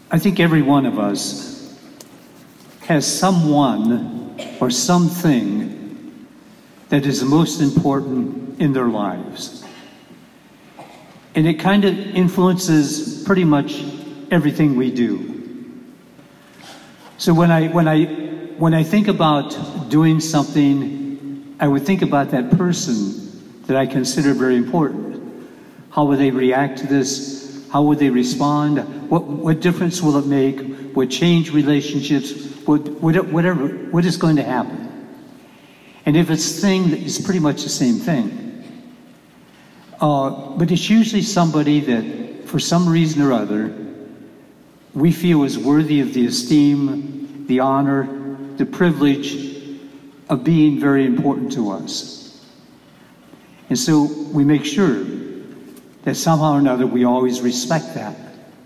I think every one of us has someone or something that is the most important in their lives. And it kind of influences pretty much everything we do. So when I think about doing something, I would think about that person that I consider very important. How would they react to this? How would they respond? What difference will it make? Would change relationships? What is going to happen? And if it's a thing, it's pretty much the same thing. But it's usually somebody that, for some reason or other, we feel is worthy of the esteem, the honor, the privilege of being very important to us. And so we make sure that somehow or another we always respect that.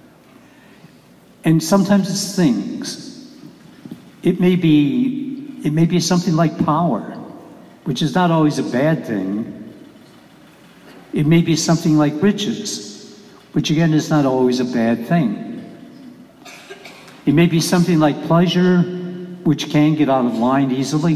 And sometimes it's things. It may be something like power, which is not always a bad thing. It may be something like riches, which again is not always a bad thing. It may be something like pleasure, which can get out of line easily.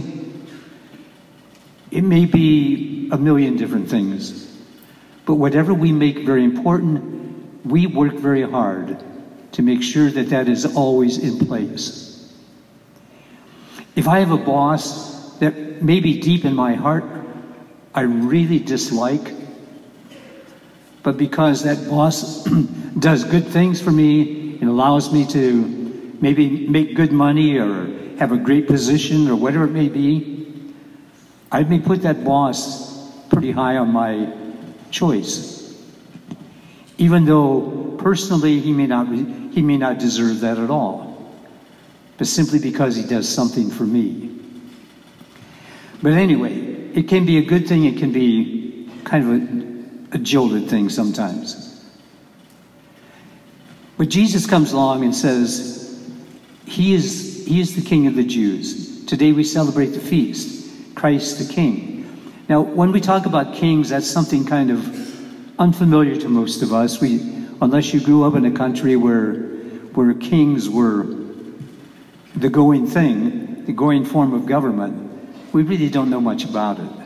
It may be a million different things. But whatever we make very important, we work very hard to make sure that that is always in place. If I have a boss that maybe deep in my heart I really dislike, but because that boss does good things for me and allows me to maybe make good money or have a great position or whatever it may be, I may put that boss pretty high on my choice, even though personally he may not deserve that at all, but simply because he does something for me. But anyway, it can be a good thing, it can be kind of a jilted thing sometimes. But Jesus comes along and says, he is the King of the Jews. Today we celebrate the feast, Christ the King. Now, when we talk about kings, that's something kind of unfamiliar to most of us. Unless you grew up in a country where kings were the going thing, the going form of government, we really don't know much about it.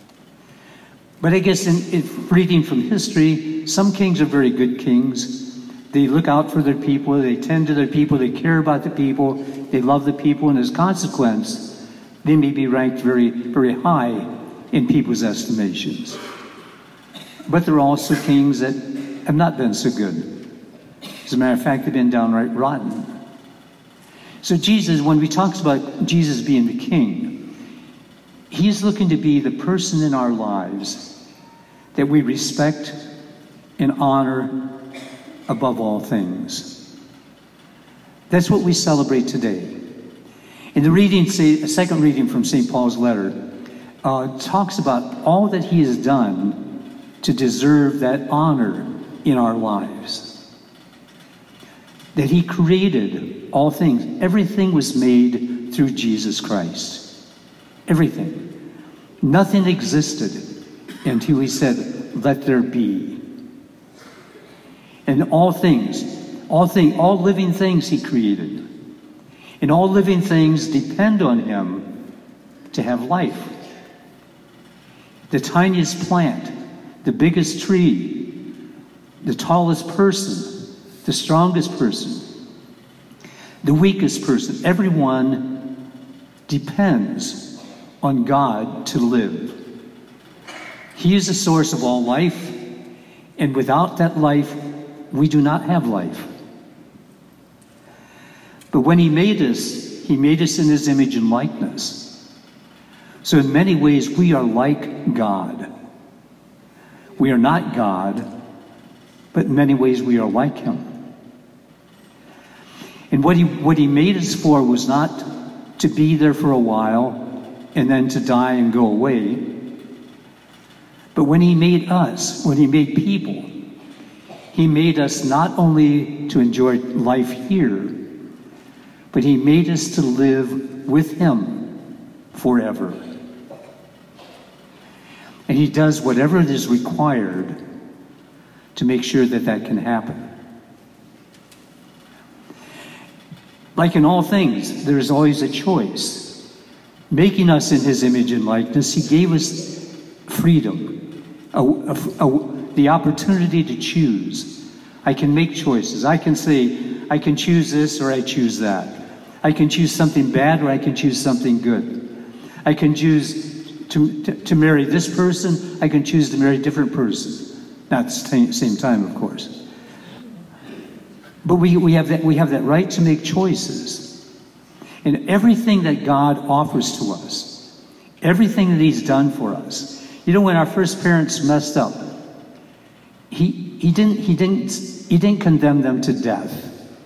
But I guess in reading from history, some kings are very good kings. They look out for their people, they tend to their people, they care about the people, they love the people, and as a consequence, they may be ranked very, very high in people's estimations. But there are also kings that have not been so good. As a matter of fact, they've been downright rotten. So Jesus, when we talk about Jesus being the king, he's looking to be the person in our lives that we respect and honor above all things. That's what we celebrate today. In the reading, a second reading from St. Paul's letter, talks about all that he has done to deserve that honor in our lives. That he created all things. Everything was made through Jesus Christ. Everything. Nothing existed until he said, "Let there be." And all living things he created. And all living things depend on him to have life. The tiniest plant, the biggest tree, the tallest person, the strongest person, the weakest person, everyone depends on God to live. He is the source of all life, and without that life, we do not have life. But when he made us in his image and likeness. So in many ways, we are like God. We are not God, but in many ways we are like him. And what he made us for was not to be there for a while and then to die and go away. But when he made us, when he made people, he made us not only to enjoy life here, but he made us to live with him forever. And he does whatever is required to make sure that that can happen. Like in all things, there is always a choice. Making us in his image and likeness, he gave us freedom, the opportunity to choose. I can make choices. I can say, I can choose this or I choose that. I can choose something bad or I can choose something good. I can choose to marry this person. I can choose to marry a different person. Not at the same time, of course. But we have that right to make choices. And everything that God offers to us, everything that he's done for us. You know, when our first parents messed up, he didn't condemn them to death.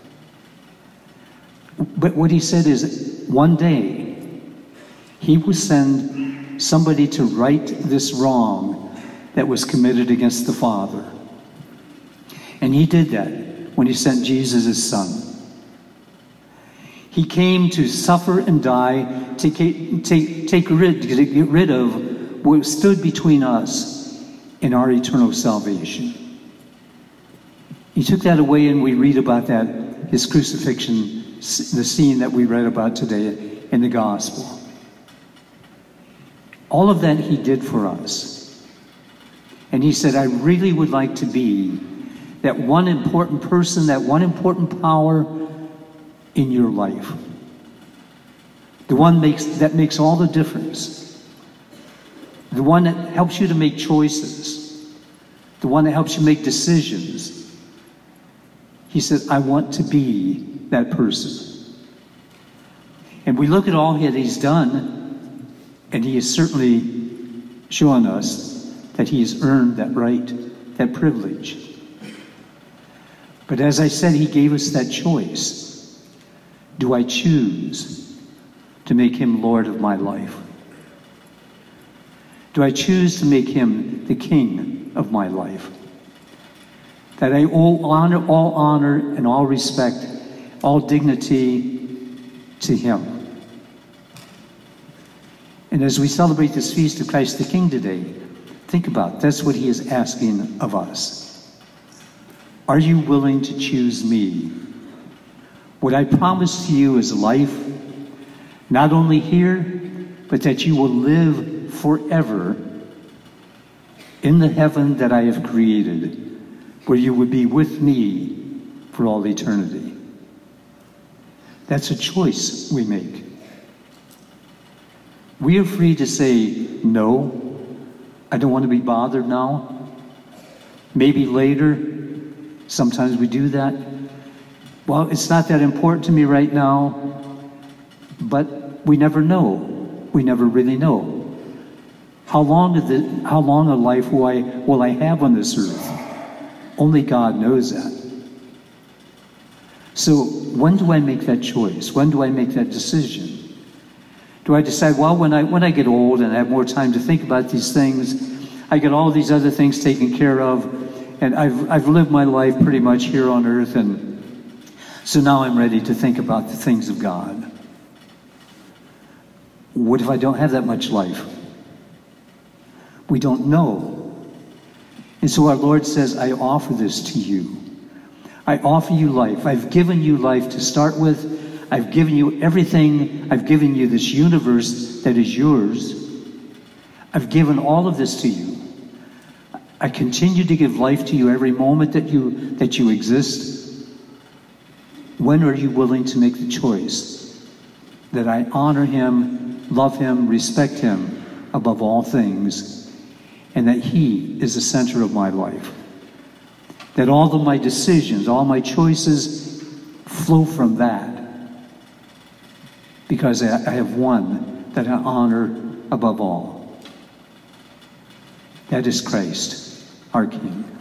But what he said is, one day, he will send somebody to right this wrong that was committed against the Father. And he did that when he sent Jesus, his son. He came to suffer and die, to get rid of what stood between us and our eternal salvation. He took that away, and we read about that, his crucifixion, the scene that we read about today in the gospel. All of that he did for us. And he said, I really would like to be that one important person, that one important power in your life. The one that makes all the difference. The one that helps you to make choices. The one that helps you make decisions. He said, I want to be that person. And we look at all that he's done, and he has certainly shown us that he has earned that right, that privilege. But as I said, he gave us that choice. Do I choose to make him Lord of my life? Do I choose to make him the King of my life? That I owe all honor and all respect, all dignity to him. And as we celebrate this feast of Christ the King today, think about it. That's what he is asking of us. Are you willing to choose me? What I promise to you is life, not only here, but that you will live forever in the heaven that I have created, where you would be with me for all eternity. That's a choice we make. We are free to say, no, I don't want to be bothered now. Maybe later. Sometimes we do that. Well, it's not that important to me right now. But we never know. We never really know. How long a life will I have on this earth? Only God knows that. So when do I make that choice? When do I make that decision? Do I decide, well, when I get old and I have more time to think about these things, I get all these other things taken care of, and I've lived my life pretty much here on earth, and so now I'm ready to think about the things of God. What if I don't have that much life? We don't know. And so our Lord says, I offer this to you. I offer you life. I've given you life to start with. I've given you everything. I've given you this universe that is yours. I've given all of this to you. I continue to give life to you every moment that you exist. When are you willing to make the choice that I honor him, love him, respect him above all things, and that he is the center of my life? That all of my decisions, all my choices flow from that, because I have one that I honor above all. That is Christ, our King.